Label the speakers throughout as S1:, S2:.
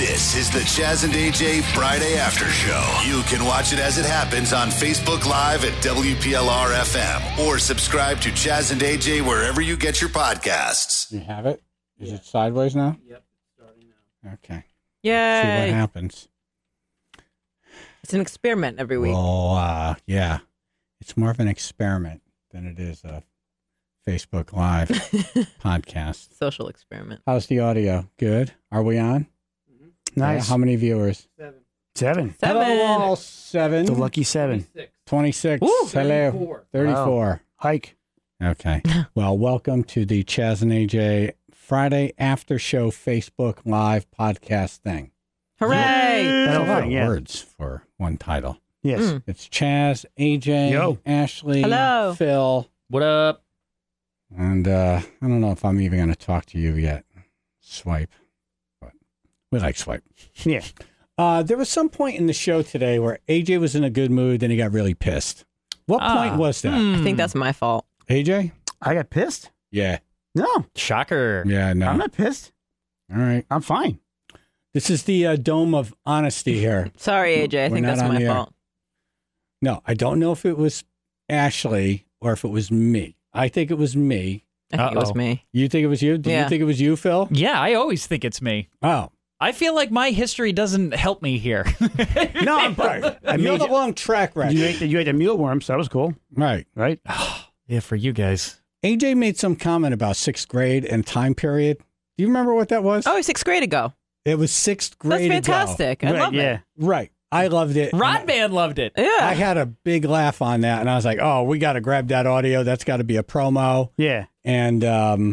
S1: This is the Chaz and AJ Friday After Show. You can watch it as it happens on Facebook Live at WPLR FM or subscribe to Chaz and AJ wherever you get your podcasts.
S2: You have it? Is it sideways now?
S3: Yep, it's starting now.
S2: Okay.
S4: Yay.
S2: See what happens.
S4: It's an experiment every week.
S2: Well, yeah. It's more of an experiment than it is a Facebook Live podcast.
S4: Social experiment.
S2: How's the audio? Good? Are we on?
S5: Nice.
S2: How many viewers?
S5: 7.
S2: Hello, all 7.
S5: The lucky 7.
S2: 26.
S4: Woo.
S2: Hello. 34.
S5: Wow. Hike.
S2: Okay. Well, welcome to the Chaz and AJ Friday After Show Facebook Live podcast thing.
S4: Hooray!
S2: That's a lot of
S5: Yeah.
S2: words for one title.
S5: Yes.
S2: It's Chaz, AJ,
S5: Yo.
S2: Ashley,
S4: Hello.
S2: Phil,
S3: What up?
S2: and I don't know if I'm even going to talk to you yet. Swipe. But we like Swipe.
S5: Yeah.
S2: There was some point in the show today where AJ was in a good mood, then he got really pissed. What point was that?
S4: I think that's my fault.
S2: AJ?
S5: I got pissed?
S2: Yeah.
S5: No.
S3: Shocker.
S2: Yeah, no.
S5: I'm not pissed.
S2: All right.
S5: I'm fine.
S2: This is the dome of honesty here.
S4: Sorry, AJ. I
S2: We're
S4: think
S2: not
S4: that's
S2: on
S4: my
S2: the air.
S4: fault.
S2: No, I don't know if it was Ashley or if it was me. I think it was me.
S4: I think it was
S3: Uh-oh.
S4: me.
S2: You think it was you? Did
S4: Yeah.
S2: you think it was you, Phil?
S3: Yeah, I always think it's me.
S2: Oh.
S3: I feel like my history doesn't help me here.
S5: No, I'm fine. I
S2: You
S5: made
S2: have a long track record.
S5: you ate the mealworm, so that was cool,
S2: Right.
S5: right?
S3: Yeah, for you guys.
S2: AJ made some comment about 6th grade and time period. Do you remember what that was?
S4: Oh, 6th grade ago.
S2: It was 6th
S4: That's
S2: grade ago.
S4: fantastic. I
S5: Right,
S4: love
S5: yeah.
S4: it.
S2: Right. I loved it.
S3: Rodman loved it.
S4: Yeah.
S2: I had a big laugh on that, and I was like, oh, we got to grab that audio. That's got to be a promo.
S5: Yeah.
S2: And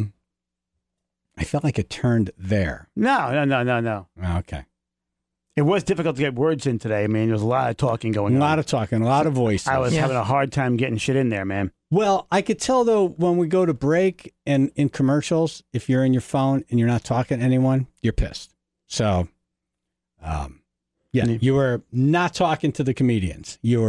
S2: I felt like it turned there.
S5: No.
S2: Okay.
S5: It was difficult to get words in today. I mean, there was a lot of talking
S2: A
S5: going on.
S2: lot of talking, a lot of voices.
S5: I was
S4: Yeah.
S5: having a hard time getting shit in there, man.
S2: Well, I could tell, though, when we go to break and in commercials, if you're in your phone and you're not talking to anyone, you're pissed. So, yeah, you were not talking to the comedians. You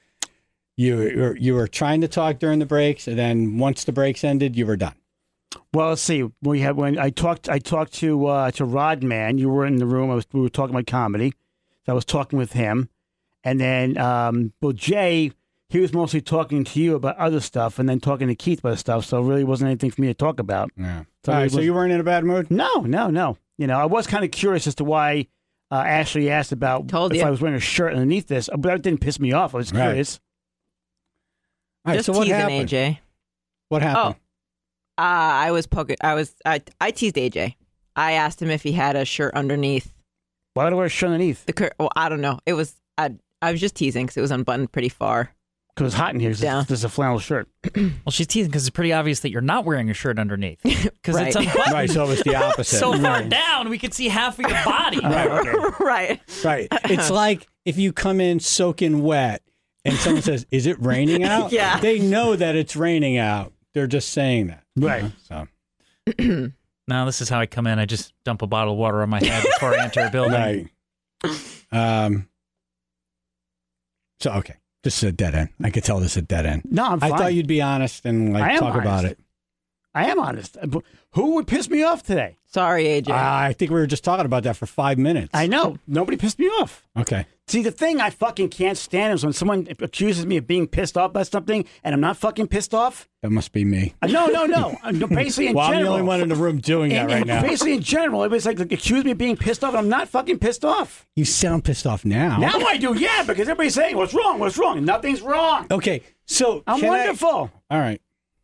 S2: were trying to talk during the breaks, and then once the breaks ended, you were done.
S5: Well, let's see. When I talked to Rodman. You were in the room. We were talking about comedy. So I was talking with him, and then Jay, he was mostly talking to you about other stuff, and then talking to Keith about stuff. So it really wasn't anything for me to talk about.
S2: Yeah.
S5: So
S2: All
S5: it
S2: right, so
S5: was-
S2: you weren't in a bad mood?
S5: No. You know, I was kind of curious as to why Ashley asked about
S4: Told
S5: if
S4: you.
S5: I was wearing a shirt underneath this, but that didn't piss me off. I was
S2: Right.
S5: curious.
S2: All right,
S4: Just
S2: so what
S4: teasing
S2: happened?
S4: AJ.
S2: What happened?
S4: I teased AJ. I asked him if he had a shirt underneath
S5: Why would I wear a shirt underneath?
S4: well, I don't know. It was I was just teasing because it was unbuttoned pretty far.
S5: Because it's hot in here.
S4: Down.
S5: This is a flannel shirt.
S3: Well, she's teasing because it's pretty obvious that you're not wearing a shirt underneath. Because it's
S4: Right.
S3: unbuttoned.
S2: Right, so it's the opposite.
S3: So far down, we could see half of your body.
S4: Right.
S2: Right. It's like if you come in soaking wet and someone says, is it raining out?
S4: Yeah.
S2: They know that it's raining out. They're just saying that.
S5: Right.
S2: So,
S3: No, this is how I come in. I just dump a bottle of water on my head before I enter a building.
S2: right. So, okay. This is a dead end. I could tell this is a dead end.
S5: No, I'm fine.
S2: I thought you'd be honest and
S5: I am
S2: talk about
S5: honest.
S2: it.
S5: I am honest. Who would piss me off today?
S4: Sorry, AJ.
S2: I think we were just talking about that for 5 minutes.
S5: I know. Nobody pissed me off.
S2: Okay.
S5: See, the thing I fucking can't stand is when someone accuses me of being pissed off by something and I'm not fucking pissed off.
S2: That must be me.
S5: No. Basically, in
S2: Well, I'm the
S5: general.
S2: only one in the room doing that right now.
S5: Basically, in general, it was like accuse me of being pissed off, and I'm not fucking pissed off.
S2: You sound pissed off now.
S5: Now I do, yeah, because everybody's saying, what's wrong? What's wrong? Nothing's wrong.
S2: Okay. So,
S5: I'm
S2: can I-
S5: wonderful.
S2: All right.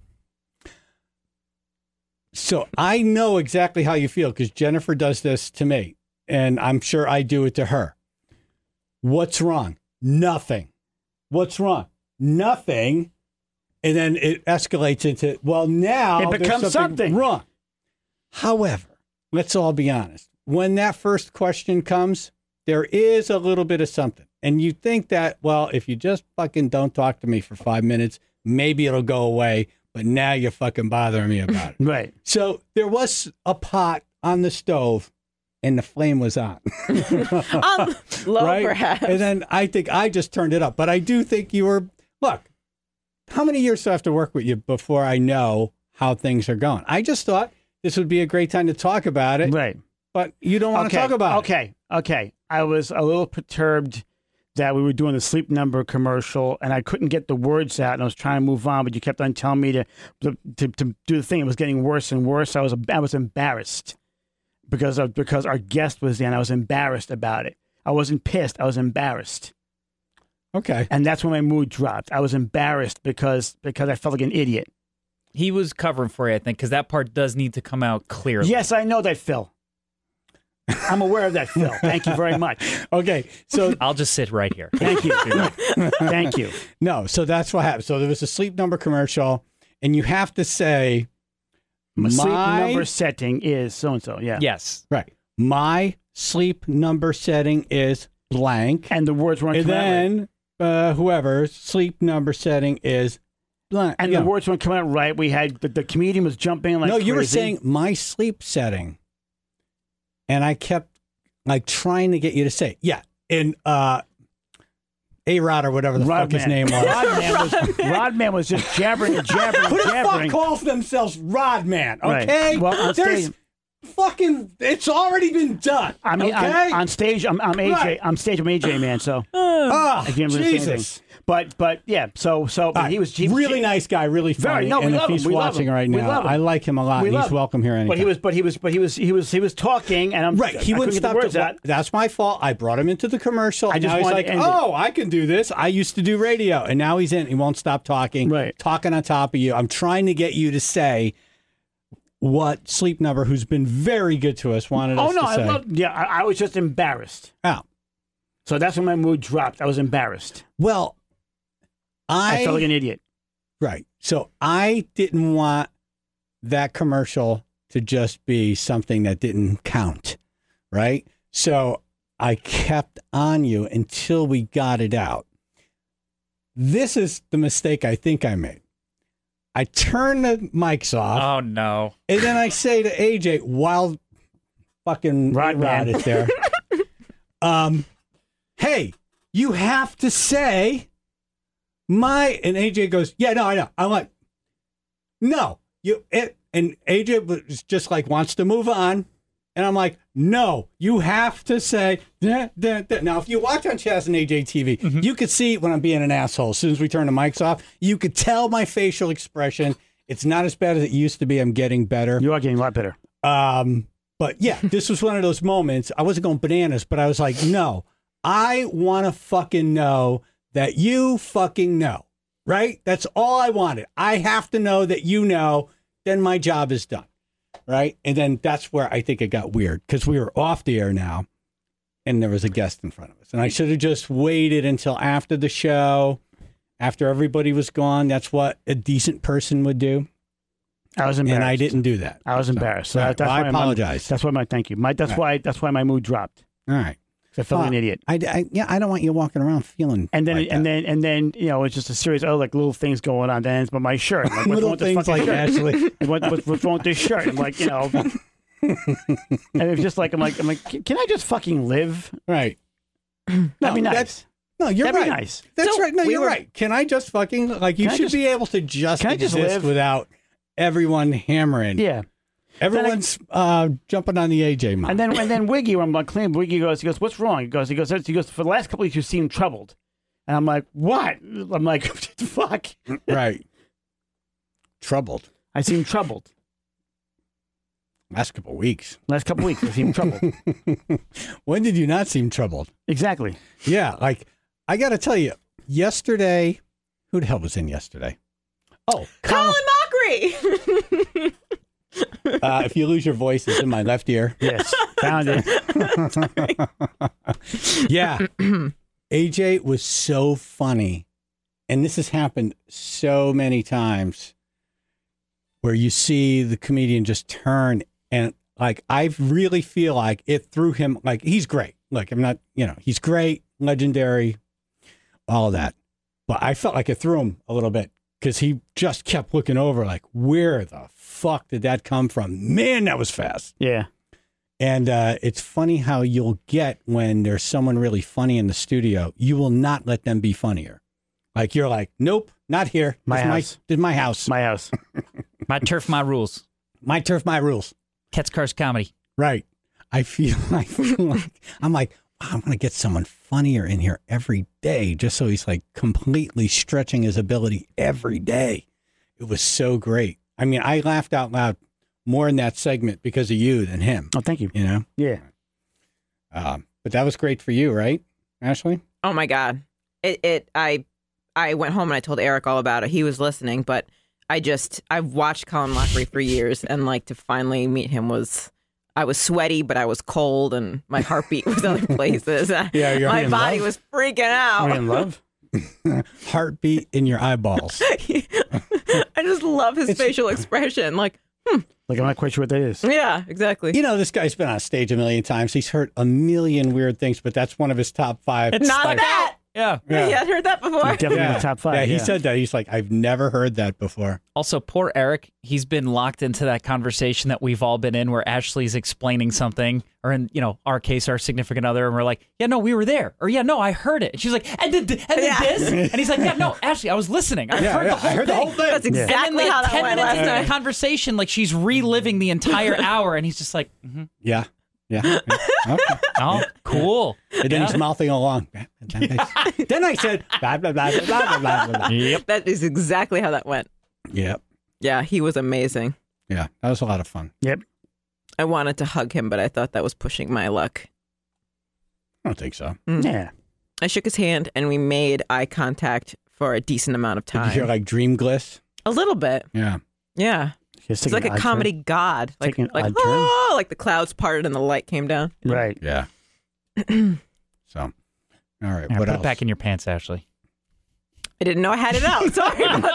S2: So I know exactly how you feel because Jennifer does this to me, and I'm sure I do it to her. What's wrong? Nothing. What's wrong? Nothing. And then it escalates into, well, now
S5: It becomes
S2: there's
S5: something.
S2: wrong. However, let's all be honest. When that first question comes, there is a little bit of something. And you think that, well, if you just fucking don't talk to me for 5 minutes, maybe it'll go away. But now you're fucking bothering me about it.
S5: Right.
S2: So there was a pot on the stove and the flame was on.
S4: Low,
S2: right?
S4: perhaps.
S2: And then I think I just turned it up. But I do think you were, look, how many years do I have to work with you before I know how things are going? I just thought this would be a great time to talk about it.
S5: Right.
S2: But you don't want to talk about it.
S5: Okay. Okay, I was a little perturbed that we were doing the Sleep Number commercial, and I couldn't get the words out, and I was trying to move on, but you kept on telling me to do the thing. It was getting worse and worse. I was embarrassed because our guest was there, and I was embarrassed about it. I wasn't pissed. I was embarrassed.
S2: Okay.
S5: And that's when my mood dropped. I was embarrassed because I felt like an idiot.
S3: He was covering for you, I think, because that part does need to come out clearly.
S5: Yes, I know that, Phil. I'm aware of that, Phil. Thank you very much.
S2: Okay. So
S3: I'll just sit right here.
S5: Thank you. Thank you.
S2: no, so that's what happened. So there was a Sleep Number commercial, and you have to say
S5: Sleep number setting is so-and-so, yeah.
S3: Yes.
S2: right. My sleep number setting is blank.
S5: And the words weren't
S2: And
S5: coming out right.
S2: then whoever's sleep number setting is blank.
S5: And the words weren't coming out right. We had the comedian was jumping like
S2: no, you were
S5: crazy.
S2: saying my sleep setting. And I kept like trying to get you to say, yeah. And A-Rod or whatever the fuck his name was.
S5: Rodman was just jabbering and jabbering and
S2: Who the
S5: jabbering.
S2: fuck calls themselves Rodman? Okay?
S5: Right. Well, on
S2: there's
S5: stage,
S2: fucking, it's already been done.
S5: I mean,
S2: okay?
S5: on stage, I'm AJ.
S2: Right.
S5: I'm AJ, man. So
S2: Oh,
S5: I can't really say anything.
S2: Jesus.
S5: But yeah. So
S2: Right.
S5: he was
S2: really nice guy, really funny.
S5: No, we
S2: and if
S5: love
S2: he's
S5: him. We love
S2: watching
S5: him.
S2: right
S5: We
S2: now,
S5: love him.
S2: I like him a lot.
S5: We love
S2: He's
S5: him.
S2: welcome here anytime.
S5: But he was talking, and I'm
S2: Right, he
S5: I
S2: wouldn't
S5: couldn't get
S2: stop.
S5: the words out.
S2: That's my fault. I brought him into the commercial.
S5: I
S2: And
S5: just
S2: now he's
S5: wanted
S2: like,
S5: to end it.
S2: oh, I can do this. I used to do radio, and now he's in. He won't stop talking.
S5: Right.
S2: Talking on top of you. I'm trying to get you to say what Sleep Number, who's been very good to us, wanted us to say.
S5: I was just embarrassed.
S2: Oh,
S5: So that's when my mood dropped. I was embarrassed.
S2: well,
S5: I felt like an idiot.
S2: Right. So I didn't want that commercial to just be something that didn't count. Right. So I kept on you until we got it out. This is the mistake I think I made. I turn the mics off.
S3: Oh, no.
S2: And then I say to AJ, while fucking Rod is there, hey, you have to say and AJ goes, yeah, no, I know. I'm like, no, and AJ was just like, wants to move on. And I'm like, no, you have to say, da, da, da. Now, if you watch on Chaz and AJ TV, you could see when I'm being an asshole. As soon as we turn the mics off, you could tell my facial expression. It's not as bad as it used to be. I'm getting better.
S5: You are getting a lot better.
S2: But yeah, this was one of those moments. I wasn't going bananas, but I was like, no, I want to fucking know that you fucking know, right? That's all I wanted. I have to know that you know, then my job is done, right? And then that's where I think it got weird because we were off the air now and there was a guest in front of us. And I should have just waited until after the show, after everybody was gone. That's what a decent person would do.
S5: I was embarrassed.
S2: And I didn't do that.
S5: I was embarrassed. So
S2: Right.
S5: that's
S2: Well, I
S5: why
S2: apologize.
S5: That's why thank you. That's why my mood dropped.
S2: All right.
S5: 'Cause I felt like an idiot.
S2: I don't want you walking around feeling
S5: And then
S2: like that.
S5: and then you know it's just a series of like little things going on. Then it's about my shirt. Like, what's
S2: Little
S5: wrong with this
S2: things
S5: fucking
S2: like
S5: shirt?
S2: Ashley.
S5: What's wrong with this shirt? I'm like, you know, and it's just like I'm like, can I just fucking live?
S2: Right.
S5: That'd be nice.
S2: No, you're
S5: That'd
S2: right.
S5: be nice.
S2: That's
S4: So
S2: right. No,
S4: we
S2: you're
S4: were-
S2: right. Can I just fucking like you
S5: Can I
S2: should
S5: just-
S2: be able to just
S5: can I just
S2: exist
S5: live?
S2: without everyone hammering.
S5: Yeah.
S2: Everyone's jumping on the AJ mom.
S5: And then Wiggy, when I'm like clean, Wiggy goes, what's wrong? He goes, for the last couple of weeks you seem troubled. And I'm like, what? I'm like, fuck.
S2: right. Troubled.
S5: I seem troubled.
S2: Last couple weeks.
S5: Last couple of weeks I seem troubled.
S2: When did you not seem troubled?
S5: Exactly.
S2: Yeah, like I got to tell you, yesterday, who the hell was in yesterday? Oh,
S4: Colin Mockery.
S2: if you lose your voice, it's in my left ear.
S5: Yes. Found it.
S2: Yeah. AJ was so funny. And this has happened so many times where you see the comedian just turn and like, I really feel like it threw him, like, he's great. Like, I'm not, he's great, legendary, all of that. But I felt like it threw him a little bit because he just kept looking over like, where the fuck did that come from? Man, that was fast.
S5: Yeah.
S2: And it's funny how you'll get when there's someone really funny in the studio, you will not let them be funnier. Like you're like, nope, not here.
S5: My
S2: This is my house.
S5: My house.
S3: My turf, my rules.
S2: My turf, my rules.
S3: Cat's Cars Comedy.
S2: Right. I feel like I'm like, wow, I'm going to get someone funnier in here every day, just so he's like completely stretching his ability every day. It was so great. I mean, I laughed out loud more in that segment because of you than him.
S5: Oh, thank you.
S2: You know?
S5: Yeah.
S2: But that was great for you, right, Ashley?
S4: Oh my God. I went home and I told Eric all about it. He was listening, but I've watched Colin Lockery for years, and like to finally meet him I was sweaty, but I was cold, and my heartbeat was other places.
S2: Yeah,
S4: my body was freaking out.
S5: Are you in love?
S2: Heartbeat in your eyeballs.
S4: I just love his facial expression. Like,
S5: Like, I'm not quite sure what that is.
S4: yeah, exactly.
S2: You know, this guy's been on stage a million times. He's heard a million weird things, but that's one of his top 5.
S4: It's not that.
S3: Yeah.
S2: Yeah.
S4: Yeah, I'd heard that before.
S5: Definitely in the top 5.
S2: Yeah, he said that. He's like, I've never heard that before.
S3: Also, poor Eric, he's been locked into that conversation that we've all been in where Ashley's explaining something, or in, our case, our significant other, and we're like, yeah, no, we were there. Or, yeah, no, I heard it. And she's like, and then this? And he's like, yeah, no, Ashley, I was listening. I heard the whole thing.
S4: That's exactly
S3: and then
S4: how
S3: like
S4: that
S3: 10
S4: went
S3: minutes
S4: last
S3: into
S4: night.
S3: the conversation, like she's reliving the entire hour, and he's just like,
S2: Yeah. Okay.
S3: oh, cool.
S2: And then he's mouthing along. Then I said, blah, blah, blah, blah, blah, blah, blah.
S3: Yep.
S4: That is exactly how that went.
S2: Yep.
S4: Yeah, he was amazing.
S2: Yeah, that was a lot of fun.
S5: Yep.
S4: I wanted to hug him, but I thought that was pushing my luck.
S2: I don't think so.
S5: Yeah.
S4: I shook his hand, and we made eye contact for a decent amount of
S2: Did you
S4: time.
S2: hear like dream gliss?
S4: A little bit.
S2: Yeah.
S4: Yeah.
S5: Just
S4: It's like
S5: taking
S4: a
S5: an odd
S4: comedy god. Like,
S5: Taking an
S4: like,
S5: odd turn.
S4: oh, like the clouds parted and the light came down.
S5: turn. Right.
S2: Yeah. So, all right.
S3: Yeah,
S2: What
S3: put
S2: else?
S3: it back in your pants, Ashley.
S4: I didn't know I had it out. Sorry about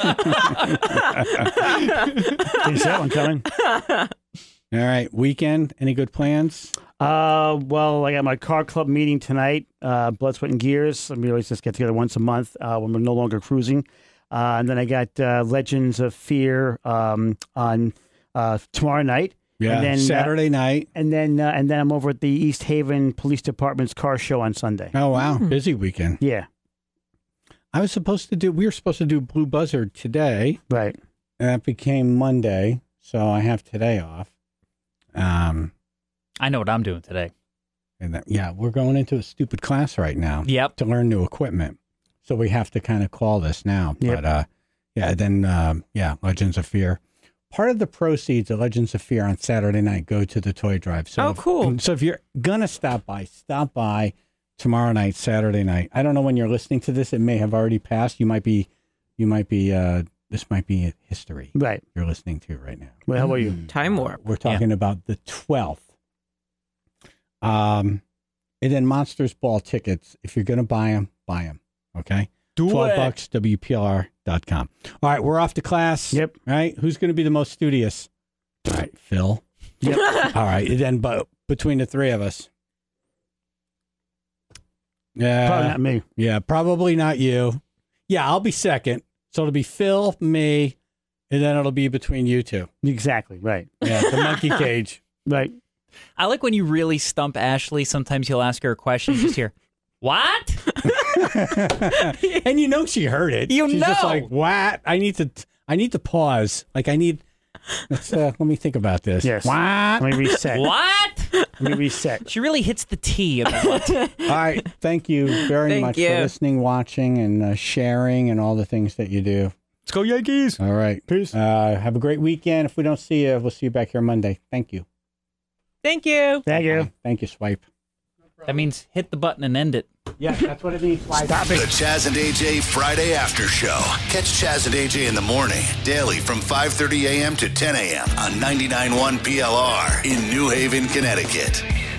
S4: that.
S5: Didn't see that one coming.
S2: All right. Weekend. Any good plans?
S5: Well, I got my car club meeting tonight. Blood, Sweat, and Gears. We always just get together once a month when we're no longer cruising. And then I got Legends of Fear on tomorrow night.
S2: Yeah.
S5: And then,
S2: Saturday night.
S5: And then I'm over at the East Haven Police Department's car show on Sunday.
S2: Oh, wow. Busy weekend.
S5: Yeah.
S2: We were supposed to do Blue Buzzard today.
S5: Right.
S2: And that became Monday. So I have today off.
S3: I know what I'm doing today.
S2: And we're going into a stupid class right now.
S3: Yep.
S2: To learn new equipment. So we have to kind of call this now.
S5: Yep.
S2: But Legends of Fear. Part of the proceeds of Legends of Fear on Saturday night go to the toy drive. So
S4: cool.
S2: So if you're going to stop by tomorrow night, Saturday night. I don't know when you're listening to this. It may have already passed. This might be history.
S5: Right.
S2: You're listening to right now.
S5: Well, how about you?
S4: Time warp.
S2: We're talking about the 12th. And then Monsters Ball tickets. If you're going to buy them, buy them. Okay. $12, WPLR.com. All right. We're off to class.
S5: Yep.
S2: All right. Who's going to be the most studious? All right. Phil.
S5: Yep.
S2: All right. And then between the three of us. Yeah.
S5: Probably not me.
S2: Yeah. Probably not you. Yeah. I'll be second. So it'll be Phil, me, and then it'll be between you two.
S5: Exactly. Right.
S2: Yeah. The monkey cage.
S5: Right.
S3: I like when you really stump Ashley. Sometimes you'll ask her a question, you just hear, what?
S2: And she heard it.
S3: You
S2: She's
S3: know.
S2: just like, what? I need to pause. Like let me think about this.
S5: Yes.
S2: What?
S5: Let me reset.
S3: What?
S5: Let me reset.
S3: She really hits the T. Of what?
S2: All right. Thank you very
S4: Thank
S2: much
S4: you.
S2: for listening, watching, and sharing, and all the things that you do.
S3: Let's go Yankees.
S2: All right.
S5: Peace.
S2: Have a great weekend. If we don't see you, we'll see you back here Monday. Thank you.
S4: Thank you.
S5: Thank you.
S2: Thank you, Swipe.
S3: That means hit the button and end it.
S2: Yeah, that's what it means. Swipe.
S5: Stop
S1: The
S5: it.
S1: Chaz and AJ Friday After Show. Catch Chaz and AJ in the morning, daily from 5:30 a.m. to 10 a.m. on 99.1 PLR in New Haven, Connecticut.